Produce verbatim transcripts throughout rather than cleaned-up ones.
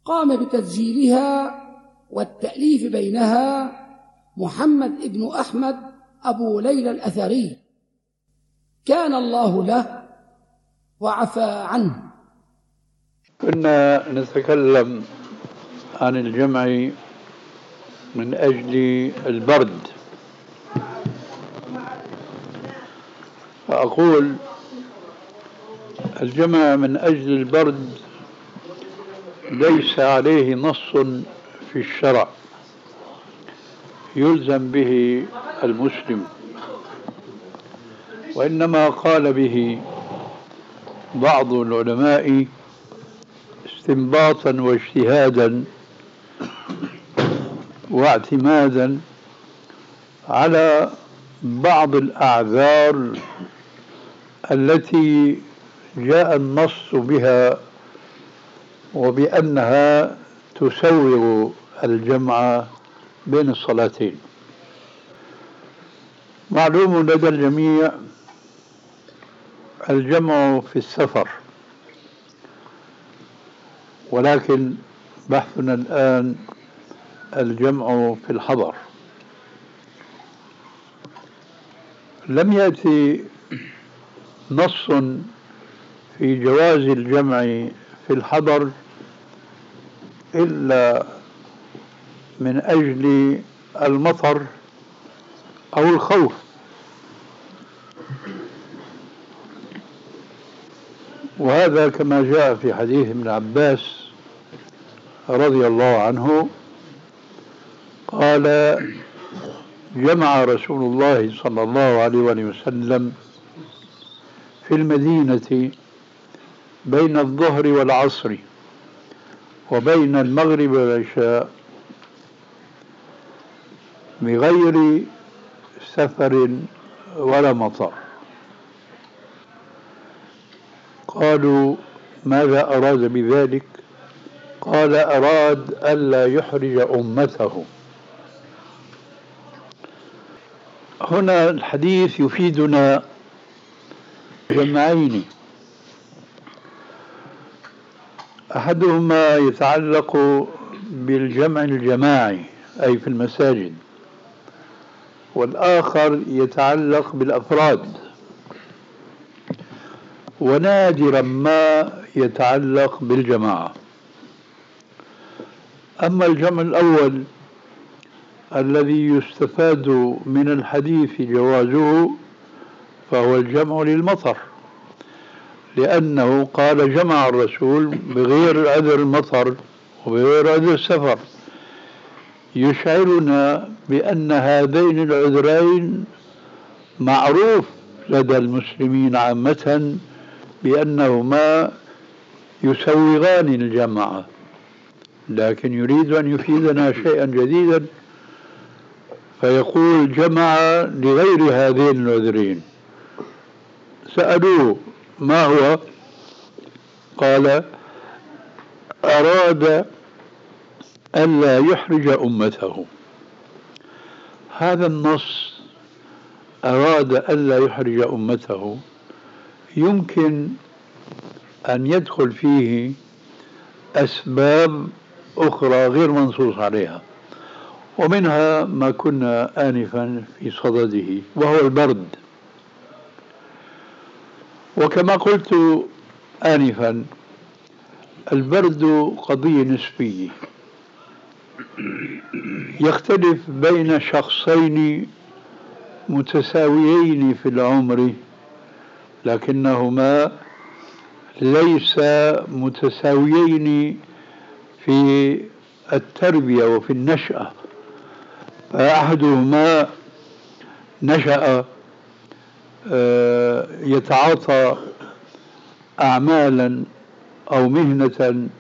قام بتسجيلها والتأليف بينها محمد ابن أحمد أبو ليلى الأثري، كان الله له وعفى عنه. كنا نتكلم عن الجمع من أجل البرد، فأقول الجمع من أجل البرد ليس عليه نص في الشرع يلزم به المسلم، وإنما قال به بعض العلماء استنباطا واجتهادا واعتمادا على بعض الأعذار التي جاء النص بها وبأنها تسوغ الجمع بين الصلاتين. معلوم لدى الجميع الجمع في السفر، ولكن بحثنا الآن الجمع في الحضر. لم يأتي نص في جواز الجمع في الحضر إلا من أجل المطر أو الخوف، وهذا كما جاء في حديث ابن عباس رضي الله عنه قال: جمع رسول الله صلى الله عليه وسلم في المدينة بين الظهر والعصر وبين المغرب والعشاء بغير سفر ولا مطر. قالوا: ماذا أراد بذلك؟ قال: أراد ألا يحرج أمته. هنا الحديث يفيدنا جمعين: أحدهما يتعلق بالجمع الجماعي أي في المساجد، والآخر يتعلق بالأفراد، ونادرا ما يتعلق بالجماعة. أما الجمع الأول الذي يستفاد من الحديث جوازه فهو الجمع للمطر، لأنه قال جمع الرسول بغير عذر المطر وبغير عذر السفر، يشعرنا بأن هذين العذرين معروف لدى المسلمين عامة بأنهما يسوغان الجمع، لكن يريد أن يفيدنا شيئا جديدا فيقول جمع لغير هذين العذرين. سألوه: ما هو؟ قال: أراد ألا يحرج أمته. هذا النص أراد ألا يحرج أمته يمكن أن يدخل فيه أسباب أخرى غير منصوص عليها، ومنها ما كنا آنفا في صدده وهو البرد. وكما قلت آنفا البرد قضية نسبية، يختلف بين شخصين متساويين في العمر لكنهما ليس متساويين في التربية وفي النشأة، فأحدهما نشأ يتعاطى أعمالا أو مهنة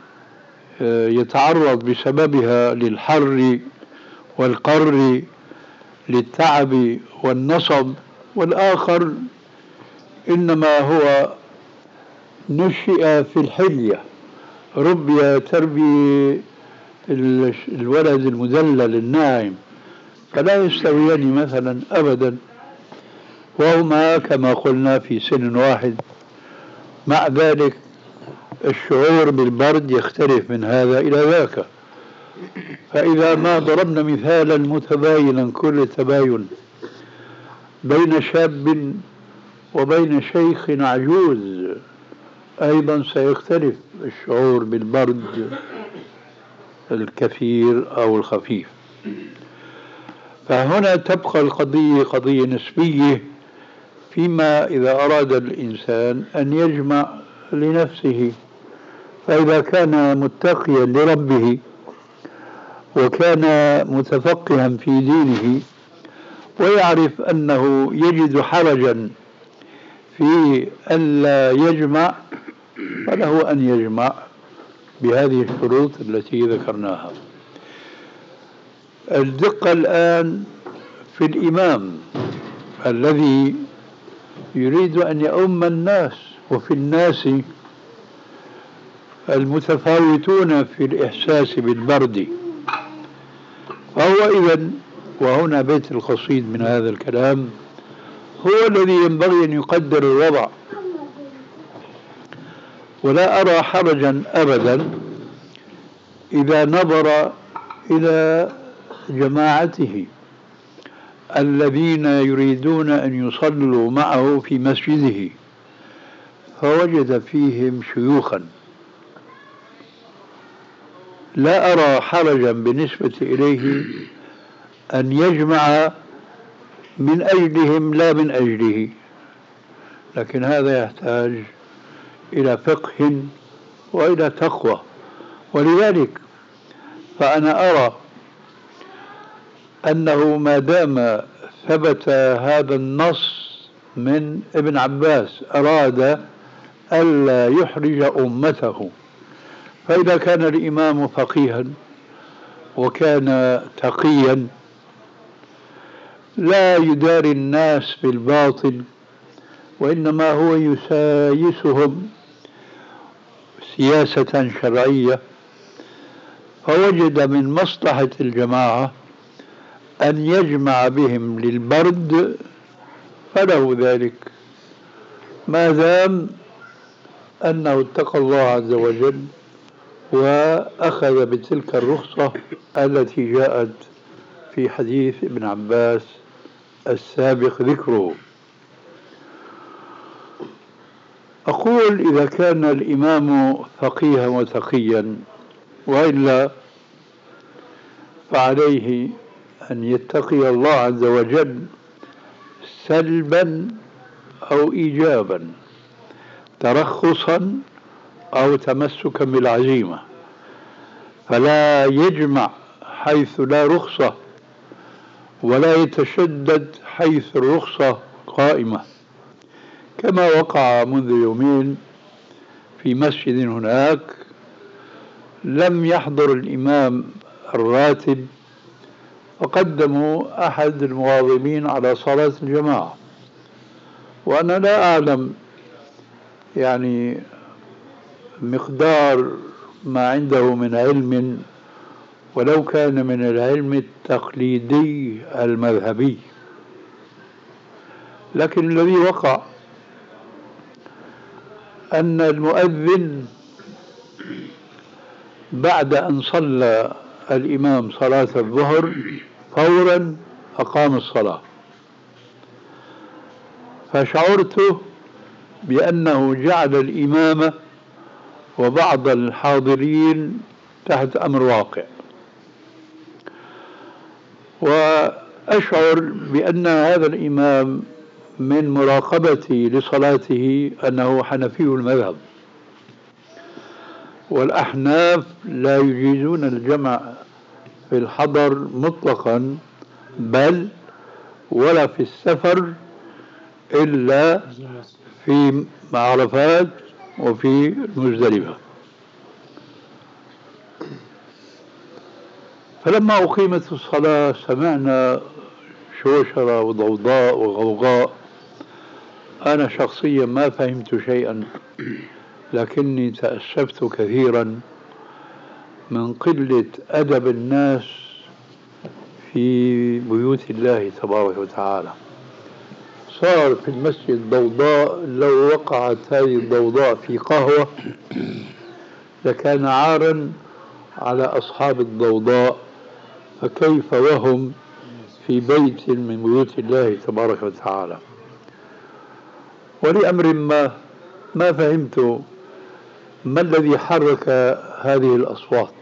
يتعرض بسببها للحر والقر للتعب والنصب، والآخر إنما هو نشئ في الحلية، ربي تربية الولد المدلل الناعم، فلا يستويان مثلا أبدا، وهما كما قلنا في سن واحد. مع ذلك الشعور بالبرد يختلف من هذا إلى ذاك. فإذا ما ضربنا مثالا متباينا كل التباين بين شاب وبين شيخ عجوز، أيضا سيختلف الشعور بالبرد الكثير أو الخفيف. فهنا تبقى القضية قضية نسبية، فيما إذا أراد الإنسان أن يجمع لنفسه، فإذا كان متقيا لربه وكان متفقها في دينه ويعرف أنه يجد حرجا في ألا يجمع، فله أن يجمع بهذه الشروط التي ذكرناها. الدقة الآن في الإمام الذي يريد أن يؤم الناس، وفي الناس المتفاوتون في الإحساس بالبرد، فهو إذن، وهنا بيت القصيد من هذا الكلام، هو الذي ينبغي أن يقدر الوضع. ولا أرى حرجا أبدا إذا نظر إلى جماعته الذين يريدون أن يصلوا معه في مسجده فوجد فيهم شيوخا، لا أرى حرجا بالنسبة إليه أن يجمع من أجلهم لا من أجله، لكن هذا يحتاج إلى فقه وإلى تقوى. ولذلك فأنا أرى أنه ما دام ثبت هذا النص من ابن عباس أراد ألا يحرج أمته، فإذا كان الإمام فقيها وكان تقيا لا يداري الناس بالباطل، وإنما هو يسايسهم سياسة شرعية، فوجد من مصلحة الجماعة أن يجمع بهم للبرد، فله ذلك ما دام أنه اتقى الله عز وجل وأخذ بتلك الرخصة التي جاءت في حديث ابن عباس السابق ذكره. أقول إذا كان الإمام فقيها وتقيا، وإلا فعليه أن يتقي الله عز وجل سلبا أو إيجابا، ترخصا أو تمسكا بالعزيمة، فلا يجمع حيث لا رخصة ولا يتشدد حيث الرخصة قائمة، كما وقع منذ يومين في مسجد هناك لم يحضر الإمام الراتب، فقدموا أحد المواظبين على صلاة الجماعة، وأنا لا أعلم يعني مقدار ما عنده من علم، ولو كان من العلم التقليدي المذهبي، لكن الذي وقع أن المؤذن بعد أن صلى الإمام صلاة الظهر فورا أقام الصلاة، فشعرت بأنه جعل الإمام وبعض الحاضرين تحت أمر واقع، وأشعر بأن هذا الإمام من مراقبتي لصلاته أنه حنفي المذهب، والأحناف لا يجيزون الجمع في الحضر مطلقا، بل ولا في السفر إلا في عرفات وفي مزدلفة. فلما أقيمت الصلاة سمعنا شوشرة وضوضاء وغوغاء، أنا شخصيا ما فهمت شيئا، لكني تأسفت كثيرا من قلة أدب الناس في بيوت الله تبارك وتعالى. صار في المسجد ضوضاء، لو وقعت هذه الضوضاء في قهوة لكان عارا على أصحاب الضوضاء، فكيف وهم في بيت من بيوت الله تبارك وتعالى. ولأمر ما ما فهمت ما الذي حرك هذه الأصوات.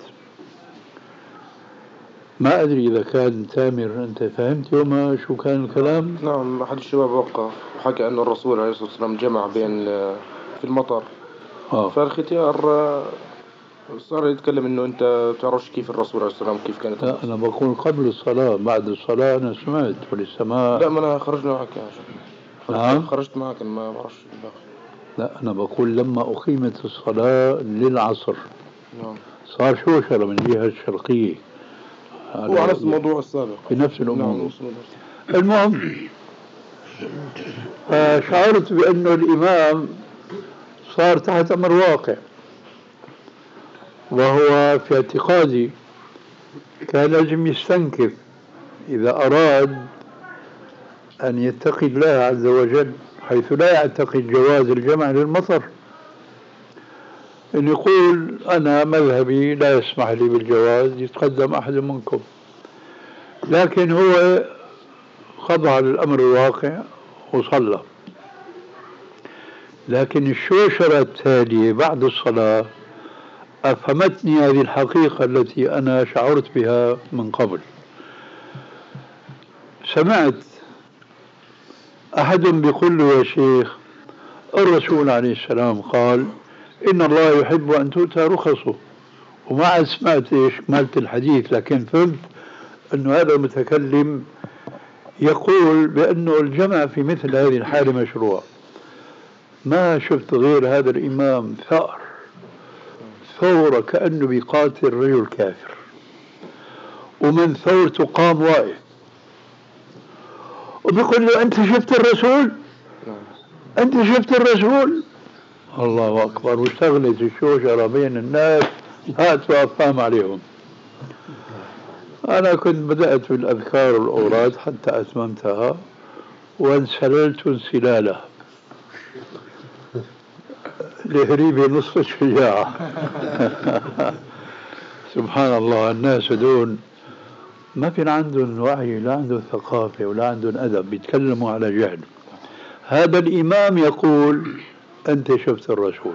ما أدري إذا كان تامر أنت فهمت يوم شو كان الكلام؟ نعم، أحد الشباب وقف وحكى أن الرسول عليه الصلاة والسلام جمع بين في المطر. آه. فالختيار صار يتكلم إنه أنت تعرفش كيف الرسول عليه الصلاة والسلام كيف كانت. لا أنا بقول قبل الصلاة، بعد الصلاة أنا سمعت وللسماء. لا، ما أنا خرجنا معك يا شيخ. نعم خرجت معك ما بعرفش. لا أنا بقول لما أقيمت الصلاة للعصر نعم. صار شوشرة من الجهة الشرقية هو على نفس الموضوع السابق في نفس الأمور. نعم. المهم شعرت بأنه الإمام صار تحت أمر واقع، وهو في اعتقادي كان لازم يستنكف إذا أراد أن يتقي الله عز وجل، حيث لا يعتقد جواز الجمع للمطر، أن يقول أنا مذهبي لا يسمح لي بالجواز، يتقدم أحد منكم. لكن هو خضع للأمر الواقع وصلى. لكن الشوشرة التالية بعد الصلاة أفهمتني هذه الحقيقة التي أنا شعرت بها من قبل. سمعت أحد بيقول له يا شيخ الرسول عليه السلام قال إن الله يحب أن تؤتى رخصه، وما عاد سمعت إيش مالت الحديث، لكن فهمت أنه هذا المتكلم يقول بأنه الجمع في مثل هذه الحالة مشروع. ما شفت غير هذا الإمام ثأر ثورة كأنه بيقاتل رجل كافر، ومن ثورته قام واقف وبيقول له أنت شفت الرسول؟ أنت شفت الرسول؟ الله أكبر. واشتغلت الشوشرة بين الناس، هات وأفهم عليهم. أنا كنت بدأت بالأذكار والأوراد حتى أتممتها وانسللت انسلاله لهريب نصف الشجاعة. سبحان الله، الناس دون ما في عندهم وعي، لا عندهم ثقافة ولا عندهم أدب، بيتكلموا على جهل. هذا الإمام يقول أنت شفت الرسول،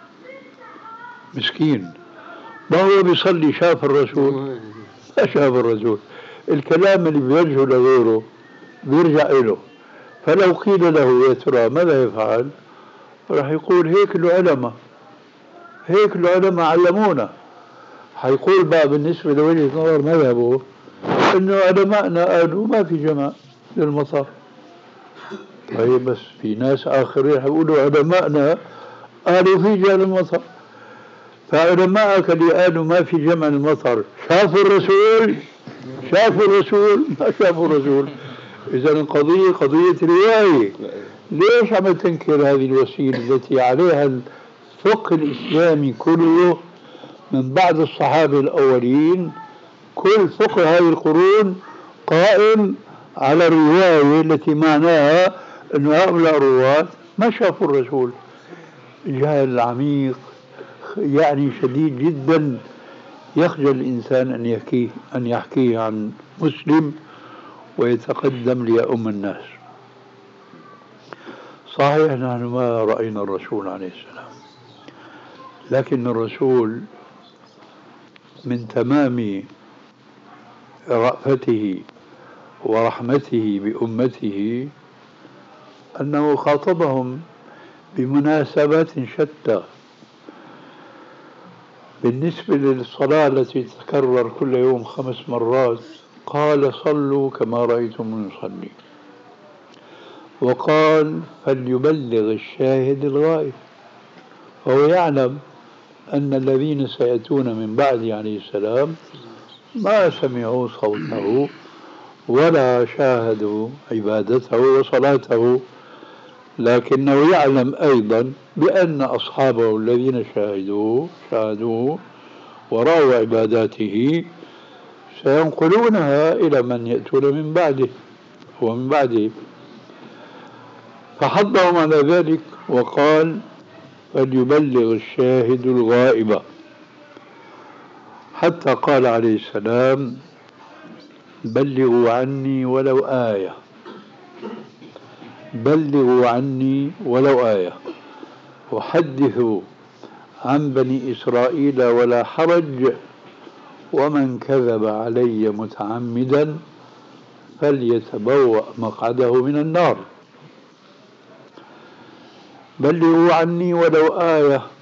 مسكين ما هو بيصلي شاف الرسول؟ ما شاف الرسول. الكلام اللي بيرجع لغيره بيرجع له. فلو قيل له يا ترى ماذا يفعل؟ راح يقول هيك العلماء، هيك العلماء علمونا. حيقول بقى بالنسبة لوجهة نظر مذهبه إنه علماءنا قالوا ما في جمع للمطر. طيب بس في ناس آخرين حيقولوا علماءنا قالوا في جمع للمطر. فعلماءك اللي قالوا ما في جمع المطر شافوا الرسول؟ شافوا الرسول؟ ما شافوا الرسول. إذا القضية قضية رواية. ليش عم تنكر هذه الوسيلة التي عليها الفقه الإسلامي كله من بعد الصحابة الأولين؟ كل فقه هذه القرون قائم على الرواية التي معناها أن هؤلاء الرواة ما شافوا الرسول. جهل عميق يعني شديد جدا، يخجل الإنسان أن يحكيه أن يحكيه عن مسلم ويتقدم ليؤم الناس. صحيح نحن ما رأينا الرسول عليه السلام، لكن الرسول من تمام رأفته ورحمته بأمته أنه خاطبهم بمناسبات شتى. بالنسبة للصلاة التي تتكرر كل يوم خمس مرات قال صلوا كما رأيتم نصلي، وقال فليبلغ الشاهد الغائب. فهو يعلم أن الذين سيأتون من بعد عليه السلام ما سمعوا صوته ولا شاهدوا عبادته وصلاته، لكنه يعلم أيضا بأن أصحابه الذين شاهدوه شاهدوه ورأوا عباداته سينقلونها إلى من يأتون من بعده ومن بعده. فحضهم على ذلك وقال فليبلغ الشاهد الغائب. حتى قال عليه السلام: بلغوا عني ولو آية، بلغوا عني ولو آية، وحدثوا عن بني إسرائيل ولا حرج، ومن كذب علي متعمدا فليتبوأ مقعده من النار. بلغوا عني ولو آية